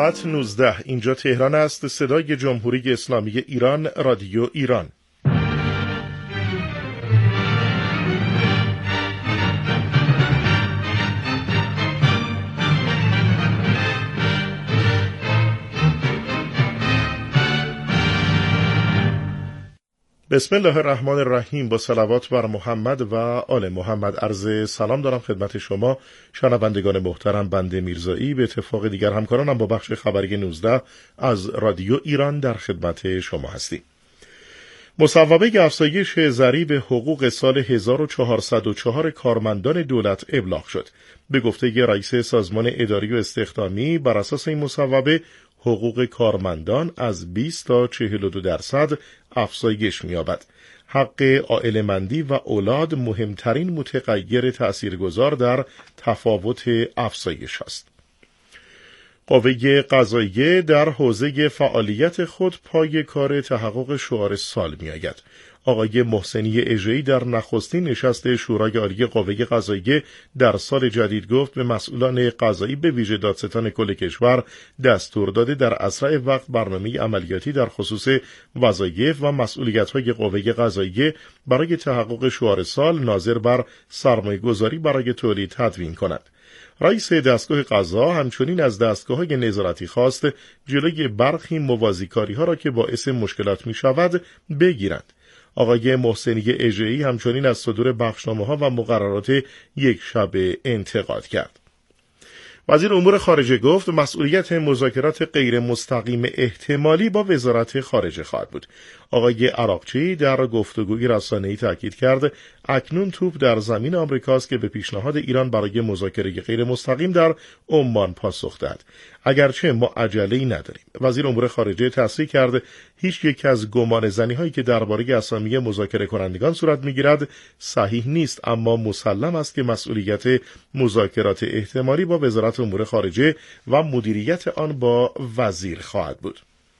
ساعت 19 اینجا تهران است. صدای جمهوری اسلامی ایران، رادیو ایران. بسم الله الرحمن الرحیم. با صلوات بر محمد و آل محمد عرض سلام دارم خدمت شما شنوندگان محترم. بنده میرزایی به اتفاق دیگر همکارانم با بخش خبری 19 از رادیو ایران در خدمت شما هستیم. مصوبه افزایش ضریب حقوق سال 1404 کارمندان دولت ابلاغ شد. به گفته رئیس سازمان اداری و استخدامی، بر اساس این مصوبه حقوق کارمندان از 20 تا 42% افزایش می‌یابد. حق عائله‌مندی و اولاد مهمترین متغیر تأثیرگذار در تفاوت افزایش است. قوه قضاییه در حوزه فعالیت خود پای کار تحقق شعار سال می‌آید. آقای محسنی اژه‌ای در نخستین نشست شورای عالی قوه قضاییه در سال جدید گفت به مسئولان قضایی به ویژه دادستان کل کشور دستور داده در اسرع وقت برنامه عملیاتی در خصوص وظایف و مسئولیت‌های قوه قضاییه برای تحقق شعار سال ناظر بر سرمایه‌گذاری برای تولید تدوین کنند. رئیس دستگاه قضا همچنین از دستگاه‌های نظارتی خواست جلوی برخی موازیکاری‌ها را که باعث مشکلات می‌شود بگیرند. آقای محسنی اژه‌ای همچنین از صدور بخشنامه‌ها و مقررات یک شبه انتقاد کرد. وزیر امور خارجه گفت مسئولیت مذاکرات غیر مستقیم احتمالی با وزارت خارجه خواهد بود. آقای عراقچی در گفتگوی رسانه‌ای تاکید کرد اکنون توپ در زمین آمریکاست که به پیشنهاد ایران برای مذاکره غیر مستقیم در عمان پاسخ دهد. اگرچه ما عجله‌ای نداریم. وزیر امور خارجه تصریح کرد هیچ یک از گمانه‌زنی‌هایی که درباره اسامی مذاکره کنندگان صورت می‌گیرد صحیح نیست، اما مسلم است که مسئولیت مذاکرات احتمالی با وزارت امور خارجه و مدیریت آن با وزیر خواهد بود.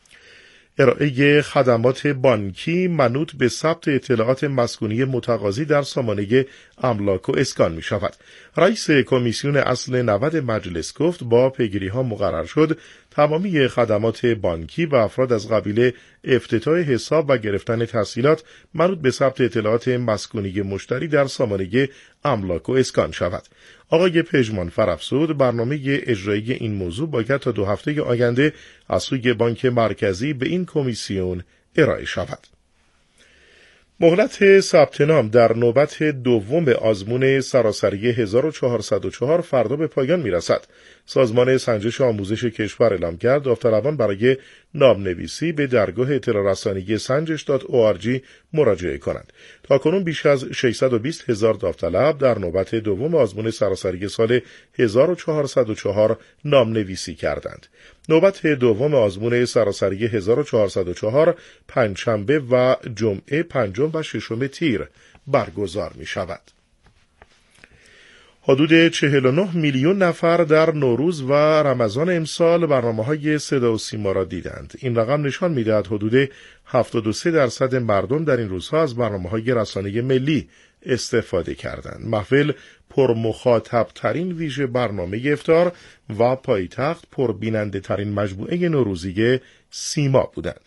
ارائه خدمات بانکی منوط به ثبت اطلاعات مسکونی متقاضی در سامانه املاک و اسکان می شود. رئیس کمیسیون اصل 90 مجلس گفت با پیگیری‌ها مقرر شد تمامی خدمات بانکی و افراد از قبیل افتتاح حساب و گرفتن تسهیلات منوط به ثبت اطلاعات مسکونی مشتری در سامانه املاک و اسکان شود. آقای پژمان فرافزود برنامه اجرایی این موضوع باید تا 2 هفته آینده از سوی بانک مرکزی به این کمیسیون ارائه شود. مهلت ثبت نام در نوبت دوم آزمون سراسری 1404 فردا به پایان می‌رسد. سازمان سنجش آموزش کشور اعلام کرد داوطلبان برای نامنویسی به درگاه اطلاع رسانی sanjesh.org مراجعه کنند. تاکنون بیش از 620,000 داوطلب در نوبت دوم آزمون سراسری سال 1404 نامنویسی کردند. نوبت دوم آزمون سراسری 1404 پنجشنبه و جمعه 5 و 6 تیر برگزار می شود. حدود 49 میلیون نفر در نوروز و رمضان امسال برنامه‌های صدا و سیما را دیدند. این رقم نشان می‌دهد حدود 73% مردم در این روزها از برنامه‌های رسانه ملی استفاده کردند. محفل پرمخاطب ترین ویژه برنامه افطار و پایتخت پربیننده ترین مجموعه نوروزی سیما بودند.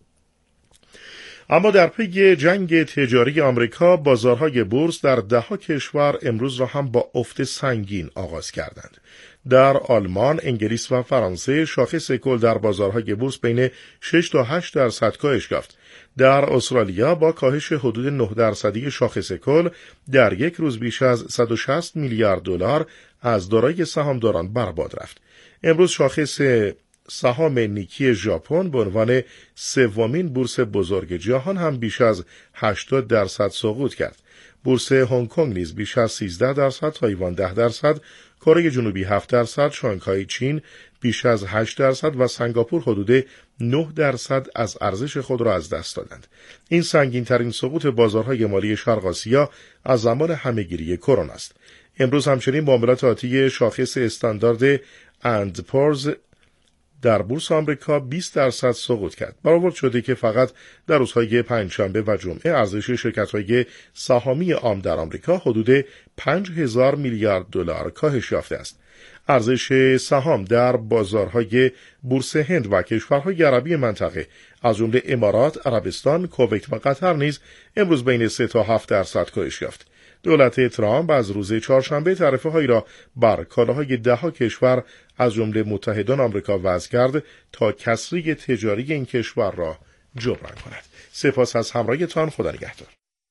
اما در پی جنگ تجاری آمریکا بازارهای بورس در 10 کشور امروز را هم با افت سنگین آغاز کردند. در آلمان، انگلیس و فرانسه شاخص کل در بازارهای بورس بین 6 تا 8% کاهش یافت. در استرالیا با کاهش حدود 9% شاخص کل در یک روز بیش از 160 میلیارد دلار از دارایی سهامداران برباد رفت. امروز شاخص سهام نیکی ژاپن به عنوان سومین بورس بزرگ جهان هم بیش از 80% سقوط کرد. بورس هنگ کنگ نیز بیش از 13%، تایوان 10%، کره جنوبی 7%، شانگهای چین بیش از 8% و سنگاپور حدود 9% از ارزش خود را از دست دادند. این سنگین‌ترین سقوط بازارهای مالی شرق آسیا از زمان همه‌گیری کرونا است. امروز همچنین معاملات آتی شاخص استاندارد اند پورز در بورس آمریکا 20% سقوط کرد. برآورد شده که فقط در روزهای پنجشنبه و جمعه ارزش شرکت‌های سهامی عام در آمریکا حدود 5000 میلیارد دلار کاهش یافته است. ارزش سهام در بازارهای بورس هند و کشورهای عربی منطقه از جمله امارات، عربستان، کویت و قطر نیز امروز بین 3 تا 7% کاهش یافت. دولت ترامپ از روز چهارشنبه تعرفه‌هایی را بر کالاهای 10 کشور از جمله متحدان آمریکا وضع کرد تا کسری تجاری این کشور را جبران کند. سپاس از همراهیتان. خدا نگهدار.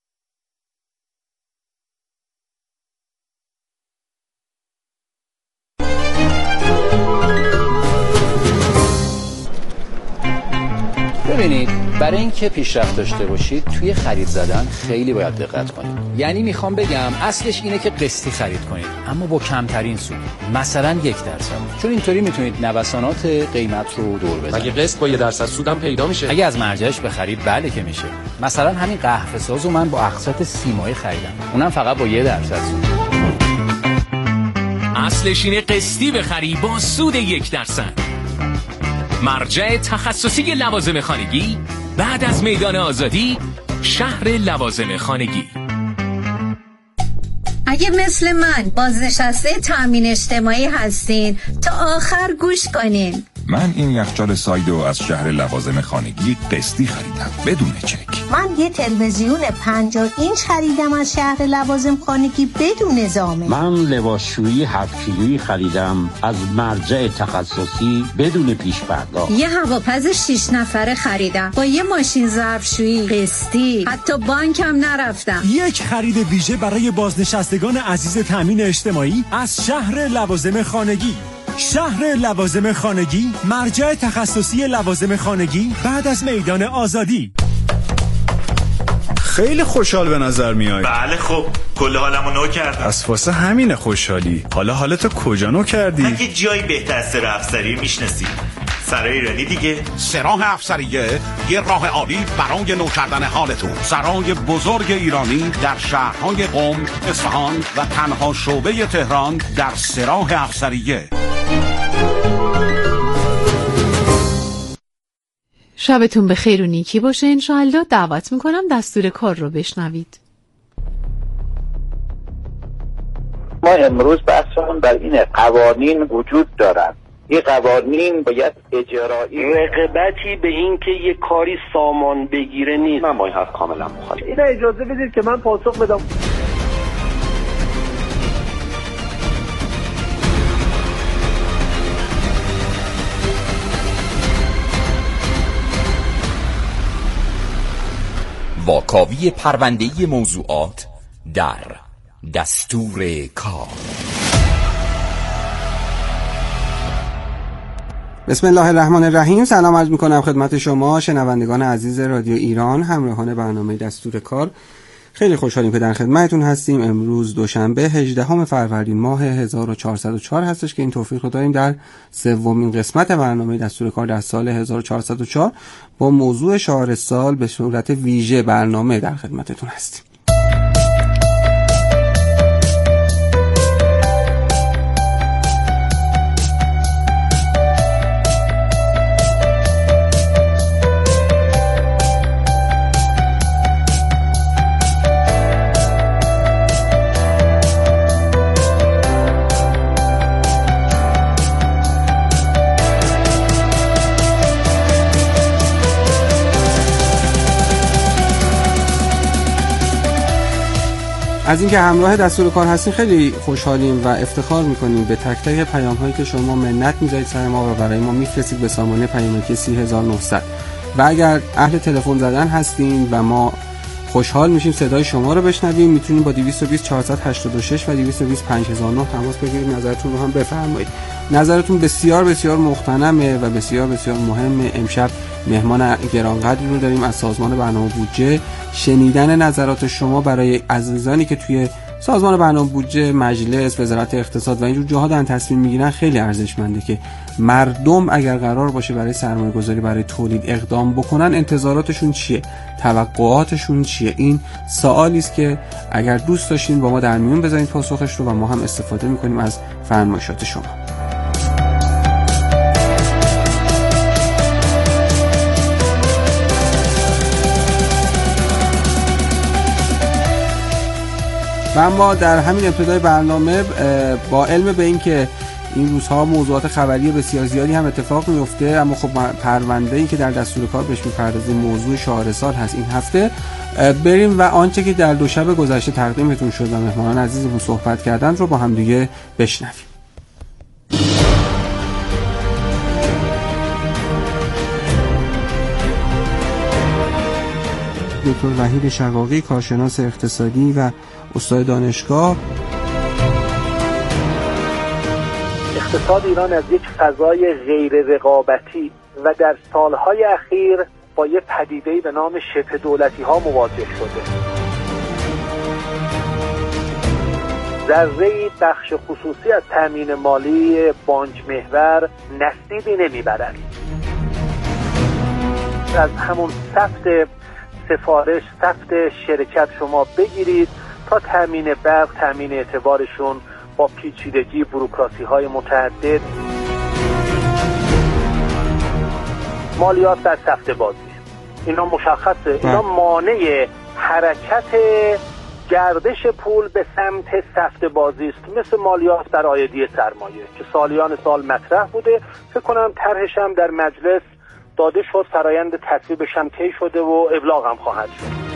ببینید، برای اینکه پیشرفت داشته باشید توی خرید زدن خیلی باید دقت کنید. یعنی میخوام بگم اصلش اینه که قسطی خرید کنید، اما با کمترین سود، مثلا 1%، چون اینطوری میتونید نوسانات قیمت رو دور بزنید. مگه قسط با 1% سودم پیدا میشه؟ اگه از مرجعش بخرید بله که میشه. مثلا همین قهوه سازو من با اقساط 30 ماهه خریدم، اونم فقط با 1% سود. اصلش اینه قسطی بخری با سود 1%. مرجع تخصصی لوازم خانگی بعد از میدان آزادی، شهر لوازم خانگی. اگه مثل من بازنشسته تامین اجتماعی هستین تا آخر گوش کنین. من این یخچال سایدو از شهر لوازم خانگی قسطی خریدم بدون چک. من یه تلویزیون 50 اینچ خریدم از شهر لوازم خانگی بدون زامن. من لباسشویی 7 کیلویی خریدم از مرجع تخصصی بدون پیش پرداخت. یه هواپز 6 نفره خریدم با یه ماشین ظرفشویی قسطی، حتی بانکم نرفتم. یک خرید ویژه برای بازنشستگان عزیز تامین اجتماعی از شهر لوازم خانگی. شهر لوازم خانگی، مرجع تخصصی لوازم خانگی بعد از میدان آزادی. خیلی خوشحال به نظر میای. بله خب کل حالمو نو کردم. از واسه همین خوشحالی. حالا حالتو کجا نو کردی؟ اگه جایی بهتر از سراح افسری میشناسی. سرای ایرانی دیگه. سراح افسریه یه راه عالی برای نو کردن حالتون. سرای بزرگ ایرانی در شهرهای قم، اصفهان و تنها شعبه تهران در سراح افسریه. شبتون بخیر و نیکی باشه. انشاءالله دعوت میکنم دستور کار رو بشنوید. ما امروز بحثمون بر این قوانین وجود دارد. این قوانین باید اجرایی، رقابتی به این که یه کاری سامان بگیره نیست. من با این حرف کاملا مخالفم. این اجازه بدید که من پاسخ بدم. واکاوی پرونده‌ای موضوعات در دستور کار. بسم الله الرحمن الرحیم. سلام عرض میکنم خدمت شما شنوندگان عزیز رادیو ایران، همراهان برنامه دستور کار. خیلی خوشحالیم که در خدمتتون هستیم. امروز دوشنبه 18 فروردین ماه 1404 هستش که این توفیق رو داریم در سومین قسمت برنامه دستور کار در سال 1404 با موضوع شعار سال به صورت ویژه برنامه در خدمتتون هستیم. از اینکه همراه دستور کار هستین خیلی خوشحالیم و افتخار میکنیم به تک تک پیام هایی که شما منت میذارید سر ما و برای ما میفرستید به سامانه پیامکی 30900 و اگر اهل تلفن زدن هستین و ما خوشحال میشیم صدای شما رو بشنویم، میتونیم با 220 486 و 220 5009 تماس بگیرید، نظرتون رو هم بفرمایید. نظرتون بسیار بسیار مختنمه و بسیار بسیار مهمه. امشب مهمان گرانقدری رو داریم از سازمان برنامه بودجه. شنیدن نظرات شما برای عزیزانی که توی سازمان برنامه بودجه، مجلس، وزارت اقتصاد و اینجور جاها دارن تصمیم میگیرن خیلی ارزشمنده که مردم اگر قرار باشه برای سرمایه گذاری برای تولید اقدام بکنن انتظاراتشون چیه، توقعاتشون چیه. این سوالی است که اگر دوست داشتین با ما در میون بذارید پاسخش رو و ما هم استفاده میکنیم از فرمایشات شما. و اما در همین ابتدای برنامه با علم به این که این روزها موضوعات خبری بسیار زیادی هم اتفاق میفته، اما خب پرونده‌ای که در دستور کار بهش می‌پردازیم موضوع شهرسال هست این هفته. بریم و آنچه که در دو شب گذشته تقدیمتون شد و مهمانان عزیزمون صحبت کردند رو با هم دیگه بشنویم. دکتر وحید شقاقی، کارشناس اقتصادی و استاد دانشگاه. اقتصاد ایران از یک فضای غیر رقابتی و در سالهای اخیر با یک پدیده‌ای به نام شبه دولتی‌ها مواجه شده. ذره‌ای بخش خصوصی از تامین مالی بانک محور نصیبی نمیبرد. از همون ثبت سفارش، ثبت شرکت شما بگیرید تا تامین برق، تامین اعتبارشون با پیچیدگی بوروکراسی متعدد. مالیات در سفته بازی، اینا مشخصه، اینا مانع حرکت گردش پول به سمت سفته بازی است، مثل مالیات بر عایدی سرمایه که سالیان سال مطرح بوده. فکر کنم طرحش هم در مجلس داده شد، فرایند تصویبش هم طی شده و ابلاغ هم خواهد شد.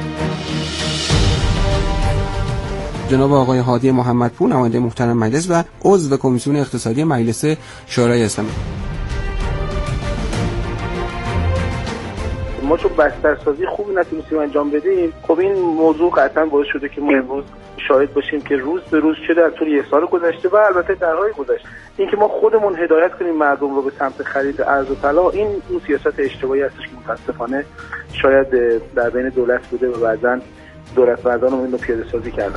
جناب آقای هادی محمدپور، نماینده محترم مجلس و عضو کمیسیون اقتصادی مجلس شورای اسلامی. ما چون بسترسازی خوبی نتونستیم انجام بدیم، خب این موضوع قطعا باعث شده که ما امروز شاهد باشیم که روز به روز چه در طول یک سال گذشته و البته درهای گذشته، این که ما خودمون هدایت کنیم مردم رو به سمت خرید ارز و طلا، این اون سیاست اشتباهی هستش که متاسفانه شاید در بین دولت بوده و بعضا دولت مردان این رو پیاده سازی کردن.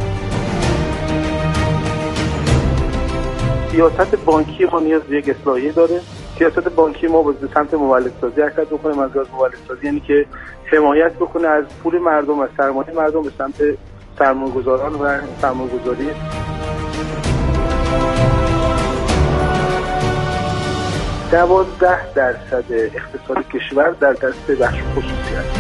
سیاست بانکی ما نیاز به یک اصلاحیه داره. سیاست بانکی ما به سمت مولدسازی حرکت بکنه. منظور از مولدسازی یعنی که حمایت بکنه از پول مردم، از سرمایه مردم به سمت سرمایه‌گذاران و سرمایه‌گذاری. %12 اقتصاد کشور در دست بخش خصوصی است.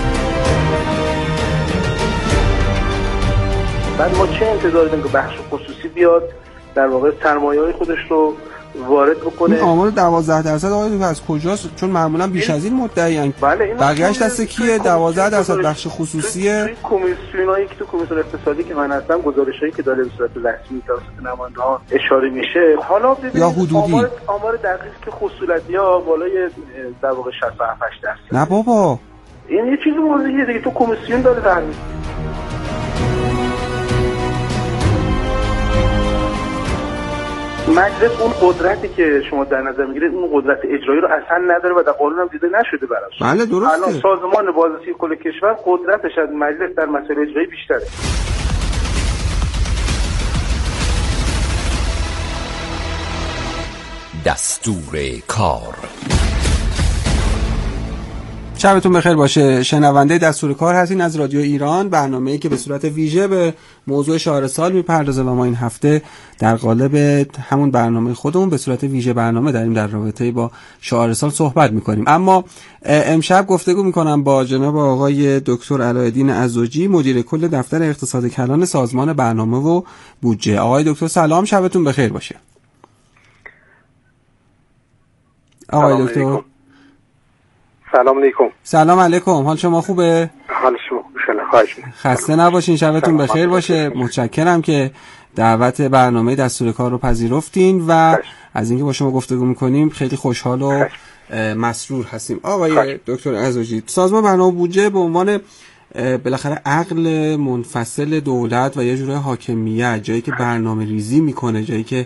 بعد ما چه انتظاری داریم که بخش خصوصی بیاد در واقع سرمایه‌های خودش رو وارد بکنه؟ این آمار 12% آقای از کجاست؟ چون معمولا بیش از این مدعیان. بله، بقیه‌اش دست کیه؟ 12% بخش خصوصیه. توی کمیسیونایی که تو کمیسیون اقتصادی که من هستم، گزارشایی که داره به صورت رسمی توسط نماینده‌ها اشاره میشه، حالا یا حدودی آمار دقیق که خصولتی‌ها بالای در واقع 67%. نه بابا، این یه چیز موضوعیه دیگه، تو کمیسیون داره در مجلس اون قدرتی که شما در نظر میگیرید، اون قدرت اجرایی رو اصلا نداره و در قانون هم دیده نشده براش. بله درسته. الان سازمان بازرسی کل کشور قدرتش از مجلس در مسائل اجرایی بیشتره. دستور کار. شبتون بخیر باشه. شنونده دستور کار هستین از رادیو ایران، برنامه‌ای که به صورت ویژه به موضوع شهرسال میپردازه و ما این هفته در قالب همون برنامه خودمون به صورت ویژه برنامه داریم در رابطه با شهرسال صحبت میکنیم. اما امشب گفتگو میکنم با جناب آقای دکتر علایالدین عزوجی، مدیر کل دفتر اقتصاد کلان سازمان برنامه و بودجه. آقای دکتر سلام، شبتون بخیر باشه. آقای دکتر سلام علیکم. سلام علیکم، حال شما خوبه؟ حال شما خوبه، خواهش می‌کنم. خسته نباشین، شبتون بخیر باشه. متشکرم که دعوت برنامه دستور کار رو پذیرفتین و از اینکه با شما گفتگو می‌کنیم خیلی خوشحال و مسرور هستیم. آقای دکتر عزوجی، سازمان برنامه بودجه به عنوان بالاخره عقل منفصل دولت و یه جوره حاکمیت، جایی که برنامه ریزی میکنه، جایی که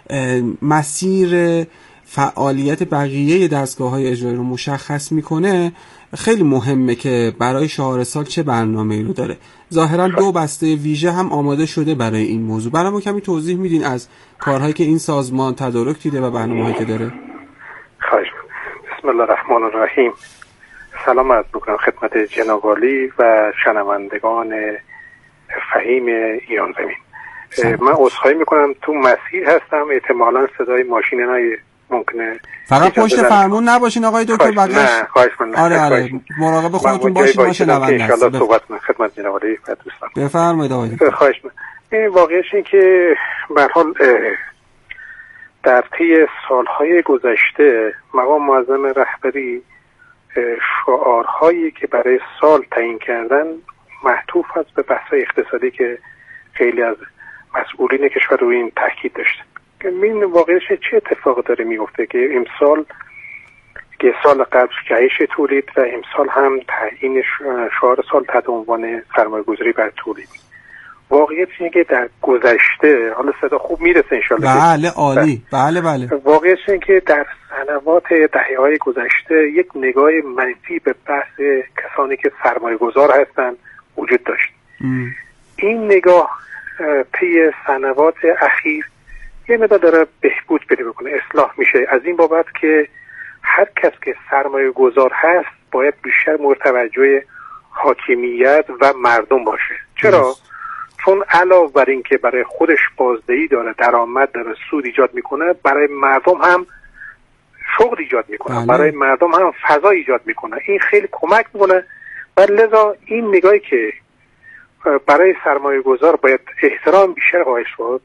مسیر فعالیت بقیه دستگاه‌های اجرایی رو مشخص میکنه، خیلی مهمه که برای شهرسال چه برنامه‌ای رو داره. ظاهرا 2 بسته ویژه هم آماده شده برای این موضوع. برای ما کمی توضیح میدین از کارهایی که این سازمان تدارک دیده و برنامه‌هایی که داره؟ خواهش می‌کنم. بسم الله الرحمن الرحیم. سلام عرض می‌کنم خدمت جناب عالی و شنوندگان فهیم ایران زمین. من عذرخواهی می‌کنم، تو مسیر هستم، احتمالاً صدای ماشینای ممکنه. فقط پشت فرمون نباشین آقای دکتر، بقیش. نه خواهش می‌کنم. آره مراقب خودتون باشین و شنونده هستید. ان صحبت کنم خدمت جناب عالی و دوستان. بفرمایید آقای دکتر. خواهش می‌کنم. این واقعیش این که به هر حال در طی سالهای گذشته مقام معظم رهبری شعارهایی که برای سال تعیین کردن معطوف است به بحث اقتصادی که خیلی از مسئولین کشور روی این تاکید داشتن. این واقعش چه اتفاق داره میفته که امسال که سال قبل جهش تولید و امسال هم تعیین شعار سال تحت عنوان سرمایه‌گذاری بر تولید. واقعیت اینه که در گذشته، حالا صدا خوب میرسه انشالله. بله عالی. بله. واقعیت اینه که در سنوات دهه‌های گذشته یک نگاه منفی به بحث کسانی که سرمایه‌گذار هستن وجود داشت. این نگاه طی سنوات اخیر یه مقدار داره بهبود پیدا می‌کنه، اصلاح میشه، از این بابت که هر کس که سرمایه‌گذار هست باید بیشتر مورد توجه حاکمیت و مردم باشه. چرا؟ چون علاوه بر این که برای خودش بازدهی داره، درآمد داره، سود ایجاد میکنه، برای مردم هم شغل ایجاد میکنه، برای مردم هم فضا ایجاد میکنه. این خیلی کمک میکنه و لذا این نگاهی که برای سرمایه‌گذار باید احترام بیشتر قائل شد،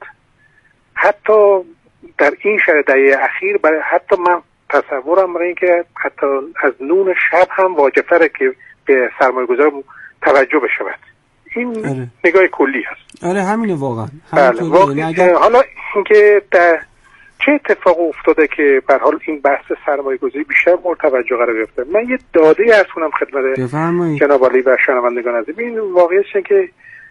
حتی در این دهه اخیر، برای حتی من تصورم برای این که حتی از نون شب هم واجب‌تره که به سرمایه‌گذار توجه بشود. این نگاه کلی هست. آره همینه واقعا. حالا اینکه در چه اتفاق افتاده که به هر حال این بحث سرمایه‌گذاری بیشتر مورد توجه قرار گرفته. من یه داده عرض کنم خدمت جناب عالی و شنوندگان عزیز. این واقعیت اینه که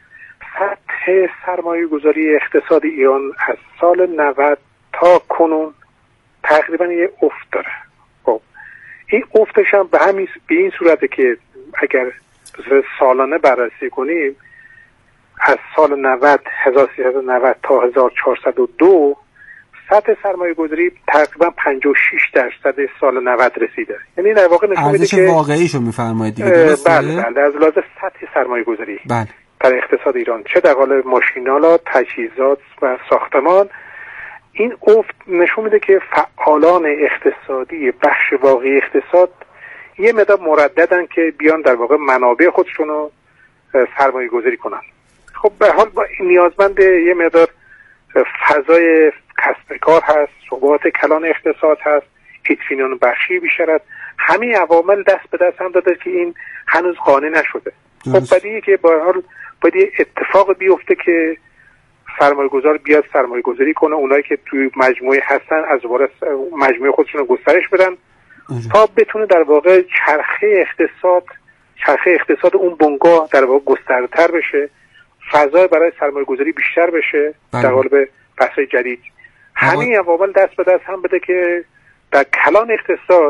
سطح سرمایه‌گذاری اقتصادی ایران از سال 90 تا کنون تقریبا یه افت داره. خب این افتش هم به این صورته که اگر سالانه بررسی کنیم از سال 1390 تا 1402 سطح سرمایه گذاری تقریبا 56% سال 90 رسیده. یعنی در واقع نشون میده که واقعیشو میفرمایید دیگه، درسته؟ بله از لحاظ سطح سرمایه گذاری در اقتصاد ایران، چه در قالب ماشین‌آلات، تجهیزات و ساختمان، این افت نشون میده که فعالان اقتصادی بخش واقعی اقتصاد یه مقدار مرددن که بیان در واقع منابع خودشون رو سرمایه گذاری کنن. خب به حال نیازمند یه مقدار فضای کسب کار هست، ثبات کلان اقتصاد هست، اطمینان بخشی بیشتر هست. همه عوامل دست به دست هم داده که این هنوز قانع نشده. خب بدیهیه که به حال باید اتفاق بیفته که سرمایه گذار بیاد سرمایه گذاری کنه، اونایی که توی مجموعه هستن از وارد مجموعه خودشون رو گسترش بدن تا بتونه در واقع چرخه اقتصاد اون بنگاه در واقع گسترده‌تر بشه، فضای برای سرمایه گذاری بیشتر بشه در قالب بحث‌های جدید. همین عوامل دست به دست هم بده که در کلان اقتصاد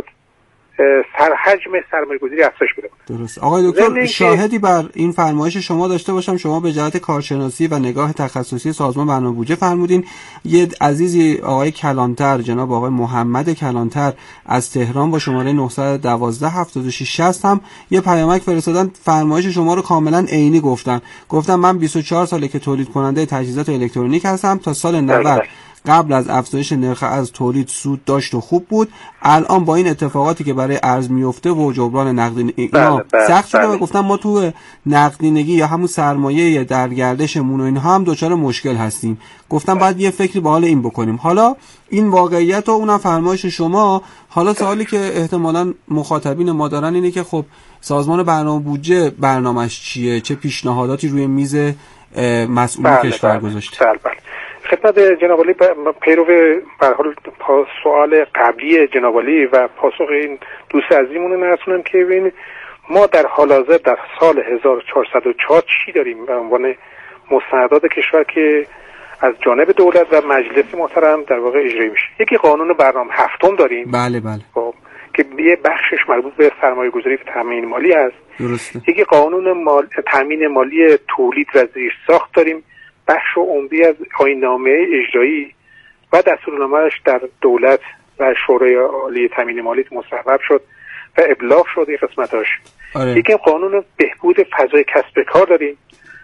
حجم سرمایه‌گذاری افزایش پیدا کنه. درست. آقای دکتر شاهدی بر این فرمایش شما داشته باشم. شما به جهت کارشناسی و نگاه تخصصی سازمان برنامه بودجه فرمودین. یه عزیزی آقای کلانتر، جناب آقای محمد کلانتر از تهران با شماره 912 7660 هم یه پیامک فرستادن، فرمایش شما رو کاملا عینی گفتن من 24 ساله که تولید کننده تجهیزات الکترونیک هستم. تا سال 90 قبل از افزایش نرخ از تولید سود داشت و خوب بود. الان با این اتفاقاتی که برای ارز میفته و جبران نقدینگی سخت شده و گفتم ما تو نقدینگی یا همون سرمایه در گردشمون و اینها هم دچار مشکل هستیم. گفتم باید یه فکری به حال این بکنیم. حالا این واقعیت و اونم فرمایش شما. حالا سوالی که احتمالاً مخاطبین ما دارن اینه که خب سازمان برنامه بودجه برنامه‌اش چیه؟ چه پیشنهاداتی روی میز مسئولین کشور گذاشته؟ خدمت جناب عالی پیرو به حال سوال قبلی جناب عالی و پاسخ این دوست عزیزمون رو نرسونم که ببینید ما در حال حاضر در سال 1404 چی داریم به عنوان مستندات کشور که از جانب دولت و مجلس محترم در واقع اجرایی میشه. یکی قانون برنامه هفتم داریم. بله. خب که یه بخشش مربوط به سرمایه‌گذاری و تامین مالی است. درسته. یکی قانون تامین مالی تولید و زیرساخت داریم، بخش عمدی از آیین‌نامه اجرایی و دستورالعملش در دولت و شورای عالی تامین مالی مصوب شد و ابلاغ شد این قسمتاش. یکی قانون بهبود فضای کسب کار داریم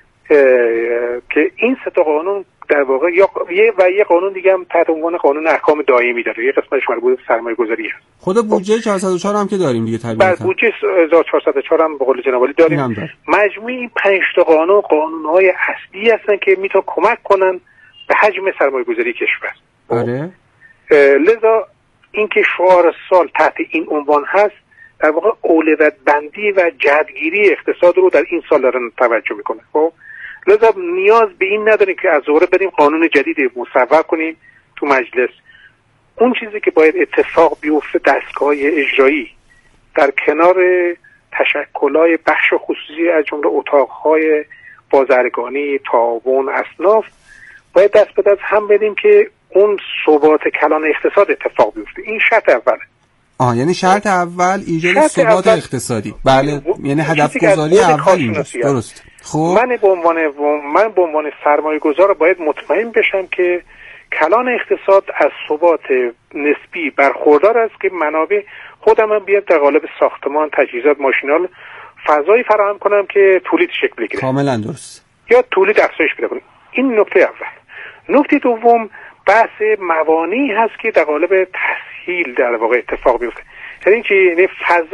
که این سه تا قانون در واقع یه قانون دیگه هم تحت عنوان قانون احکام دائمی داره، یه قسمتش مربوط به سرمایه‌گذاری است. خود بودجه 404 هم که داریم دیگه طبیعتاً. بله بودجه 1404 هم به قول جناب عالی داریم. مجموعه این 5 تا قانون‌های اصلی هستن که میتونن کمک کنن به حجم سرمایه‌گذاری کشور. آره. لذا اینکه شعار سال تحت این عنوان هست در واقع اولویت بندی و جهتگیری اقتصاد رو در این سال دارن توجه میکنه. خب لذا نیاز به این نداریم که از ظهر بریم قانون جدید مصوب کنیم تو مجلس. اون چیزی که باید اتفاق بیفته دستگاه اجرایی در کنار تشکل‌های بخش خصوصی از جمله اتاق‌های بازرگانی، تعاون، اصناف باید دست به دست هم بدیم که اون ثبات کلان اقتصاد اتفاق بیفته. این شرط اوله. یعنی شرط اول ایجاد ثبات اقتصادی. بله، یعنی هدف گذاری اول اینجاست. درست. خب من به عنوان سرمایه‌گذار باید مطمئن بشم که کلان اقتصاد از ثبات نسبی برخوردار است که منابع خودم بیاد در قالب ساختمان، تجهیزات، ماشینال فضایی فراهم کنم که تولید شکل بگیره. کاملا درست. یا تولید افزایش پیدا کنه. این نکته اول. نکته دوم بحث موانعی هست که در قالب تسهیل در واقع اتفاق بیفته. یعنی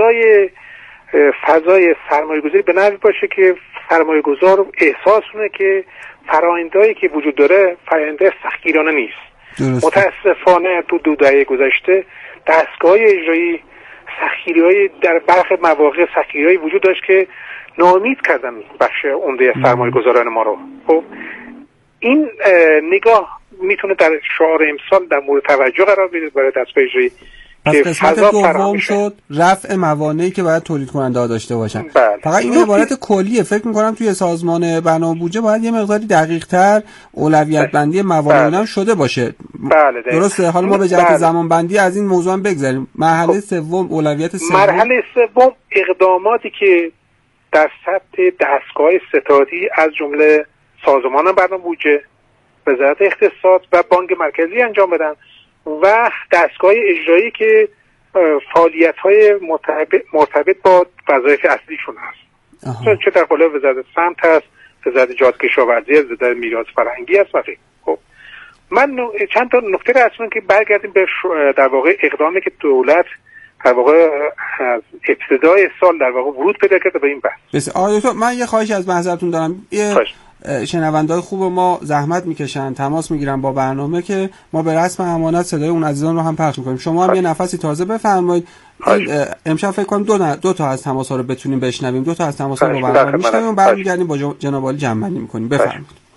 فضای سرمایه‌گذاری به نحوی باشه که سرمایه‌گذار احساس کنه که فرآیندهایی که وجود داره فرآیند سختگیرانه نیست. متاسفانه تو 2 دهه گذشته دستگاه اجرایی سختگیری‌های در برخی مواقع سختگیری‌هایی وجود داشت که ناامید کردن بخش عمده سرمایه‌گذاران ما رو. خب این نگاه میتونه در شعار امسال در مورد توجه قرار بگیره برای دستگاه اجرایی. پس قسمت دوم شد رفع موانعی که باید تولید کننده ها داشته باشن. فقط این عبارت کلیه. فکر میکنم توی سازمان برنامه بودجه باید یه مقداری دقیق تر اولویت بندی موانع هم شده باشه. بله درسته. حالا ما به جهت زمان بندی از این موضوع هم بگذاریم. مرحله سوم اولویت سوم. مرحله سوم اقداماتی که در سطح دستگاه ستادی از جمله سازمان برنامه بودجه، وزارت اقتصاد و بانک مرکزی انجام بدن و دستگاه اجرایی که فعالیت‌های مرتبط با وظایف اصلیشون هست. چه در قالب وزارت سمت هست، وزارت جهاد کشاورزی هست، وزارت میراث فرهنگی هست و غیره. خب من چند تا نکته رو اصلا که برگردیم به در واقع اقدامی که دولت در واقع از ابتدای سال در واقع ورود پیدا کرده به این بحث. بس من یه خواهش از محضرتون دارم. شنونده‌های خوب ما زحمت میکشن، تماس میگیرن با برنامه که ما به رسم امانت صدای اون عزیزان رو هم پخش میکنیم. شما هم یه نفسی تازه بفرمایید. امشب فکر کنم دو تا از تماس‌ها رو بتونیم بشنویم. 2 تا از تماس‌ها رو با برنامه میشنویم و برمیگردیم با جناب عالی جمع‌بندی میکنیم. بفرمایید.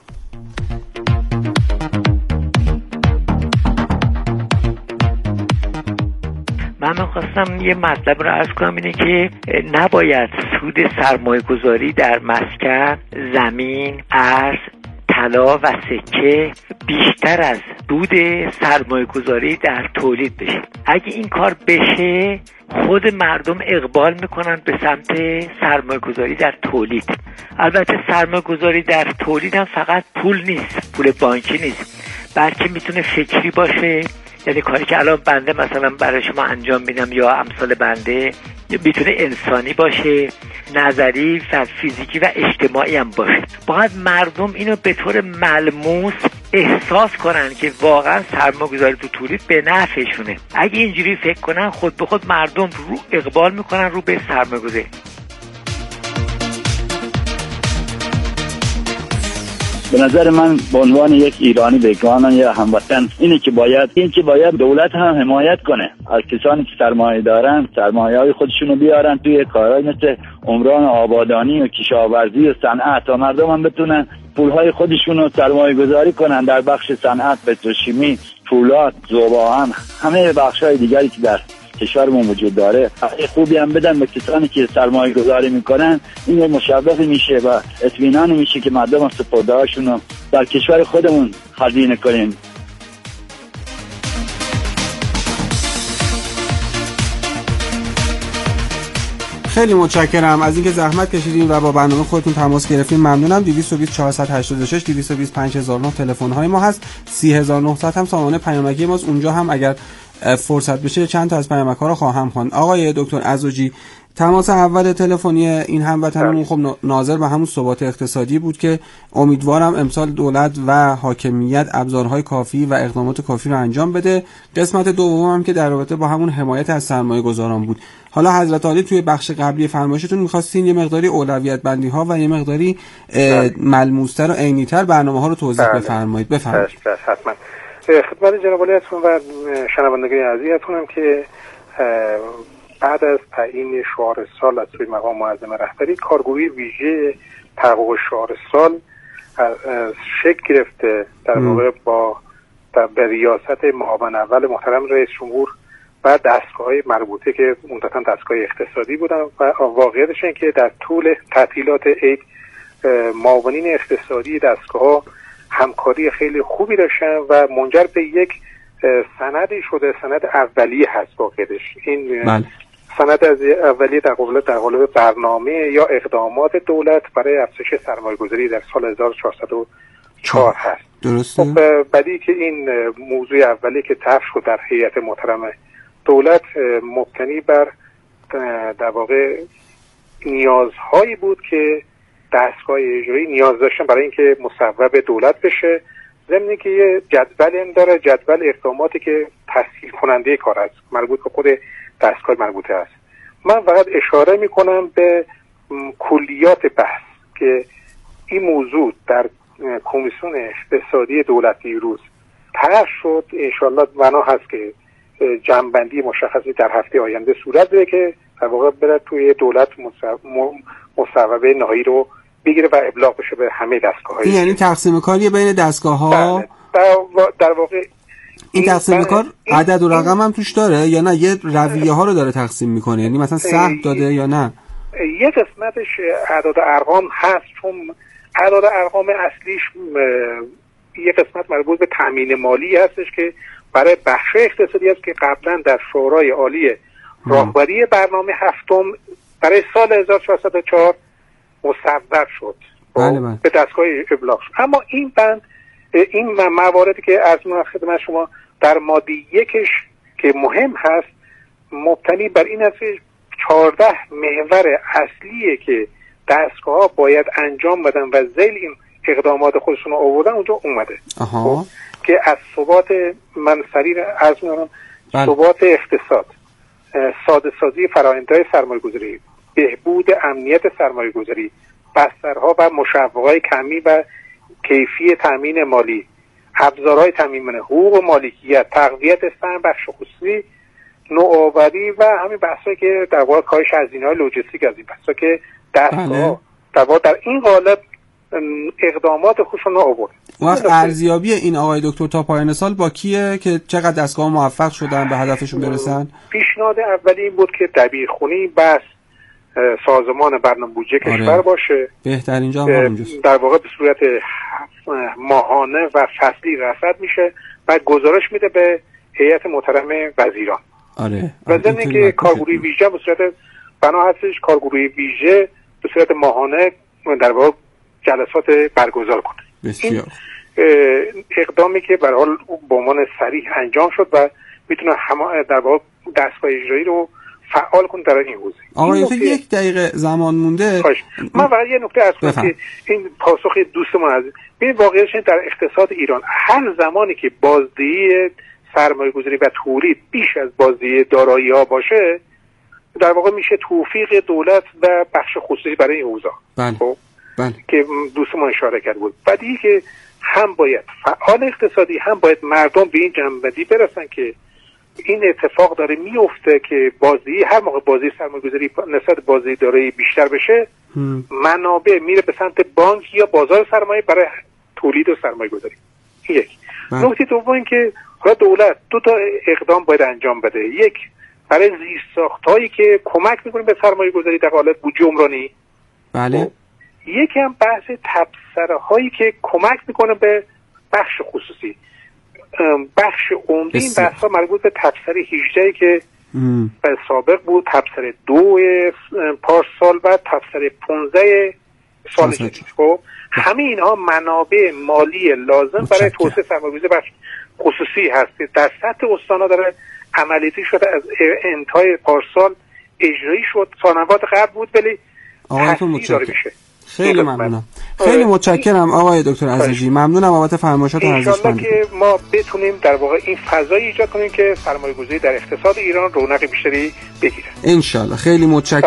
من خواستم یه مطلب رو عرض کنم، اینه که نباید سود سرمایه گذاری در مسکن، زمین، ارز، طلا و سکه بیشتر از سود سرمایه گذاری در تولید بشه. اگه این کار بشه خود مردم اقبال میکنن به سمت سرمایه گذاری در تولید. البته سرمایه گذاری در تولید هم فقط پول نیست، پول بانکی نیست، بلکه میتونه فکری باشه. یعنی کاری که الان بنده مثلا برای شما انجام میدم یا امثال بنده میتونه انسانی باشه، نظری و فیزیکی و اجتماعی هم باشه. باید مردم اینو به طور ملموس احساس کنن که واقعا سرمایه‌گذاری تو تولید به نفعشونه. اگه اینجوری فکر کنن خود به خود مردم رو اقبال میکنن رو به سرمایه‌گذاری. به نظر من به عنوان یک ایرانی بگانان یا هموطن اینه که باید دولت هم حمایت کنه از کسانی که سرمایه دارن، سرمایه‌های خودشونو بیارن توی کارهای مثل عمران آبادانی و کشاورزی و صنعت تا مردم هم بتونن پولهای خودشونو سرمایه گذاری کنن در بخش صنعت، پتروشیمی، فولاد، ذوب‌آهن، همه بخش‌های دیگری که در کشورمون وجود داره. خوبی هم بدن به کسانی که سرمایه گذاری میکنن. این مشوقی میشه و اطمینانی میشه که مردم سپرده‌هاشون رو در کشور خودمون خزینه کنیم. خیلی متشکرم از اینکه زحمت کشیدین و با برنامه خودتون تماس گرفتین. ممنونم. 220 486 220 5009 تلفن های ما هست. 30900 هم سامانه پیامکی ماست. اونجا هم اگر فرصت بشه چند تا از پیامک‌ها رو خواهم خواند. آقای دکتر عزوجی، تماس اول تلفنی این هموطنمون خب ناظر به همون ثبات اقتصادی بود که امیدوارم امسال دولت و حاکمیت ابزارهای کافی و اقدامات کافی رو انجام بده. قسمت دوم هم که در رابطه با همون حمایت از سرمایه گذاران بود. حالا حضرت عالی توی بخش قبلی فرمایشتون می‌خواستین یه مقداری اولویت بندی ها و یه مقداری ملموس‌تر و عینی‌تر برنامه‌ها رو توضیح بفرمایید. حتما. خدمت جناب عالی هستم و شنوندگان عزیزتونم که بعد از تعیین شعار سال از سوی مقام معظم رهبری، کارگروهی ویژه تحقق شعار سال شکل گرفته در واقع به ریاست معاون اول محترم رئیس جمهور و دستگاه‌های مربوطه که عمدتاً دستگاه اقتصادی بودن و واقعیتش این که در طول تعطیلات عید معاونین اقتصادی دستگاه‌ها همکاری خیلی خوبی داشتن و منجر به یک سندی شده. سند اولیه هست واقعیتش. این سند از اولیه در قالب برنامه یا اقدامات دولت برای افزایش سرمایه‌گذاری در سال 1404 هست. درسته. خب بعدی که این موضوع اولیه که طرح شد در هیئت محترم دولت مبتنی بر در واقع نیازهایی بود که دستگاه اجرایی نیاز داشتن برای اینکه مصوب دولت بشه، ضمن که یه جدول هم داره، جدول اقداماتی که تسهیل کننده کار است، مربوط به خود دستگاه مربوطه است. من فقط اشاره میکنم به کلیات بحث که این موضوع در کمیسیون اقتصادی دولت دیروز طرح شد. انشالله بنا هست که جمع‌بندی مشخصی در هفته آینده صورت بگیره که در واقع بره توی دولت مصوبه نهایی رو بگیره و ابلاغ بشه به همه دستگاه‌ها. یعنی تقسیم کاری بین دستگاه‌ها. در واقع این تقسیم کار عدد و رقم هم توش داره یا نه یه رویه ها رو داره تقسیم میکنه؟ یعنی مثلا سهم داده یا نه؟ یه قسمتش اعداد ارقام هست، چون اعداد ارقام اصلیش یه قسمت مربوط به تامین مالی هستش که برای بخش اقتصادی است که قبلا در شورای عالی راهبری برنامه هفتم برای سال 1404 مصوب شد. بله. به دستگاه ابلاغ شد. اما این بند، این مواردی که از خدمت شما در ماده یکش که مهم هست مبتنی بر این است که 14 محور اصلیه که دستگاه‌ها باید انجام بدن و ذیل این اقدامات خودشون رو آوردن اونجا اومده که از ثبات منصری از ثبات اقتصاد، ساده سازی فرآیندهای سرمایه‌گذاری، بهبود امنیت سرمایه‌گذاری، بسترها و مشوق‌های کمی و کیفی تامین مالی، ابزارهای تامین حقوق و مالکیت، تقویت سهم بخش خصوصی، نوآوری و همین بحثایی که در واقع کاهش هزینه‌های لوجستیک از این بحثا که دستگاه در این قالب اقدامات خودشون رو آورد. وقت ارزیابی این آقای دکتر تا پایان سال با کیه که چقدر دستگاه موفق شدن به هدفشون برسن؟ پیشنهاد اولی این بود که دبیرخونی بس سازمان برنامه بودجه کشور باشه. بهترین جا همونجاست. در واقع به صورت ماهانه و فصلی رصد میشه و گزارش میده به هیئت محترم وزیران. آره. و ضمن که کارگروهی ویژه به صورت بنا هستش کارگروهی ویژه به صورت ماهانه در واقع جلسات برگزار کنه. بسیار. اقدامی که به هر حال به عنوان صریح انجام شد و میتونه در واقع دستگاه اجرایی رو فعال کنه در این حوزه. آقای یک دقیقه زمان مونده. من فقط یه نکته از که این پاسخ دوستمون عزیز ببین واقعیتش در اقتصاد ایران هر زمانی که بازدهی سرمایه‌گذاری و تولید بیش از بازدهی دارایی‌ها باشه در واقع میشه توفیق دولت و بخش خصوصی برای این حوزه. بله. بله. که دوستمون اشاره کرد بود. بعدی که هم باید فعال اقتصادی هم باید مردم به این جنبندی برسن که این اتفاق داره میفته که بازدهی هر موقع بازدهی سرمایه‌گذاری نسبت بازدهی دارایی بیشتر بشه منابع میره به سمت بانک یا بازار سرمایه برای تولید و سرمایه‌گذاری. یک. نکته دوم این که حالا دولت دو تا اقدام باید انجام بده. یک برای زیرساخت‌هایی که کمک می‌کنه به سرمایه‌گذاری در قالب بودجه عمرانی. بله. یکی هم بحث تبصره‌هایی که کمک می‌کنه به بخش خصوصی. بخش عمده این بحث‌ها مربوط به تبصره 18 که به سابق بود، تبصره 2 پارسال و تبصره 15 سال جدید. خب همه اینها منابع مالی لازم برای توسعه سرمایه‌گذاری بخش خصوصی هست. در سطح استان‌ها داره عملیاتی شده، از انتهای پارسال اجرایی شد. سال‌های قبل بود ولی آقایتون داره میشه. خیلی ممنونم. خیلی متشکرم آقای دکتر عزیزی. ممنونم بابت فرمایشات ارزشمند. ان که ما بتونیم در واقع این فضایی ایجاد کنیم که سرمایه‌گذاری در اقتصاد ایران رونق بیشتری بگیره. ان خیلی متشکرم.